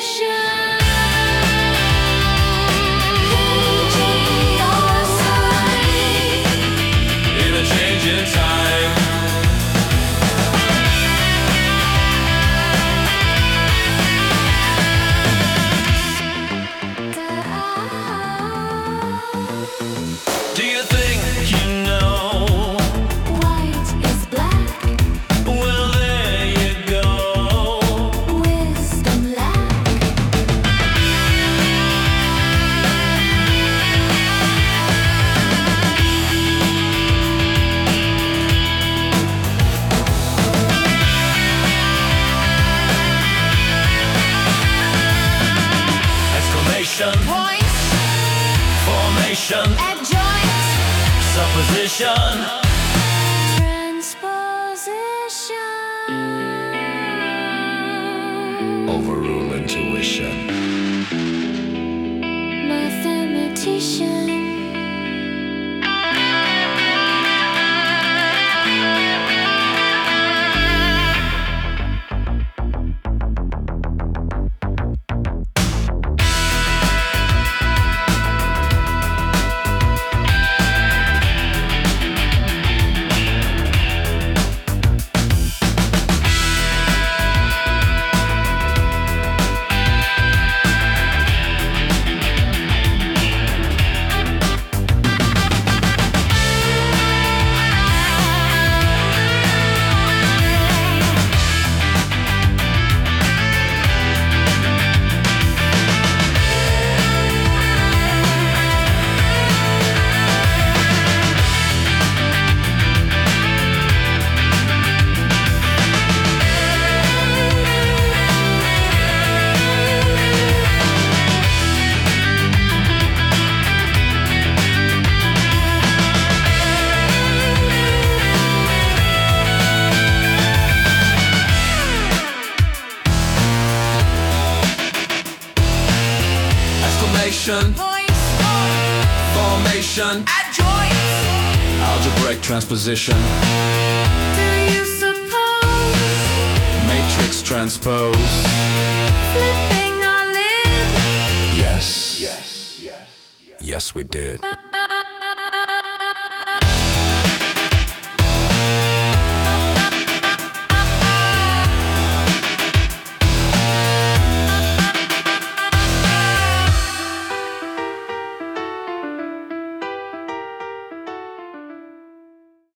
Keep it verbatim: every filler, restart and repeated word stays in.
In a changing time. Do you think you know White is black, well there you go. wisdom lack. Exclamation, Points, formation, adjoint, supposition. transposition. Overrule intuition. Mathematician. Exclamation, Points, formation, adjoint. algebraic transposition, Do you suppose matrix transpose. flipping our lid? Yes, yes, yes, yes, we did.